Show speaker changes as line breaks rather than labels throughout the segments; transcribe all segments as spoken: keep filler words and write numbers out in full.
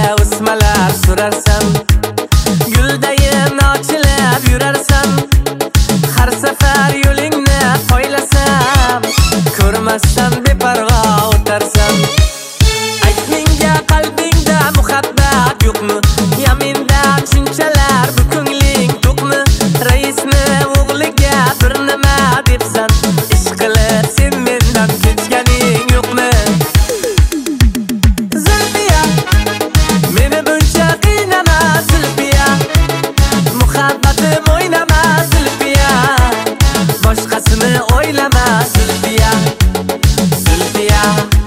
o'smalar surarsan, guldayim ochilib yurarsan. Har safar yo'lingni poylasam, ko'rmasdan beparvo o'tarsan. Ayt menga qalbingda muhabbat yo'qmi? Yaminda shunchalar bu ko'ngling to'qmi? Raisni o'g'liga bir nima debsan, ish qilib sen mendan kechganing yo'qmi? Zulfiya, meni buncha qiynama Zulfiya, muhabbatim o'ynama Zulfiya, boshqasini o'ylama Zulfiya, Zulfiya.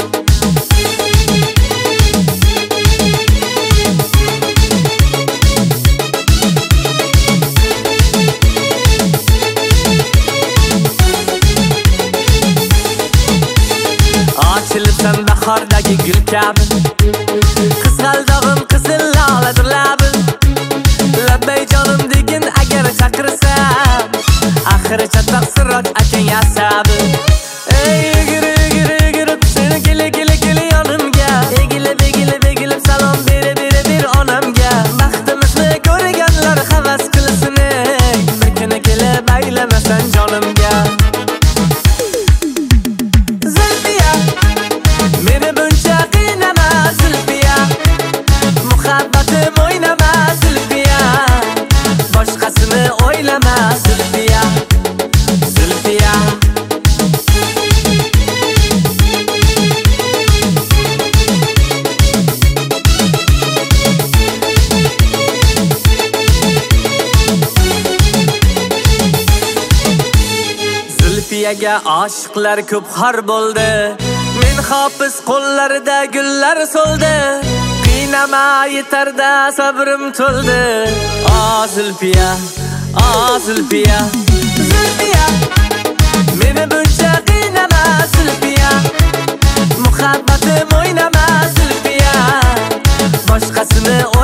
Ochilibsan bahordagi gul kabi, qizg'aldog'im qizil loladir labim. Labbay jonim degin agar chaqirsam, axiricha taqsirot akang asabi. Ey yuguri yuguri yugurib seni keli keli keli yonimga, egilib egilib egilib salom beri beri bir onamga. Baxtimizni ko'rganlar havas qilsin, bir kuni kelib aylamasan jonimga. Zulfiya, meni buncha qiynama Zulfiya, muhabbatim o'ynama Zulfiya, boshqasini o'ylama Zulfiya, Zulfiya. Zulfiyaga oshiqlar ko'p xor bo'ldi, men hofiz qo'llarida gullar so'ldi. Qiynama yetarda sabrim to'ldi. O Zulfiya, o Zulfiya, Zulfiya, meni buncha qiynama Zulfiya, muhabbatim o'ynama Zulfiya, boshqasini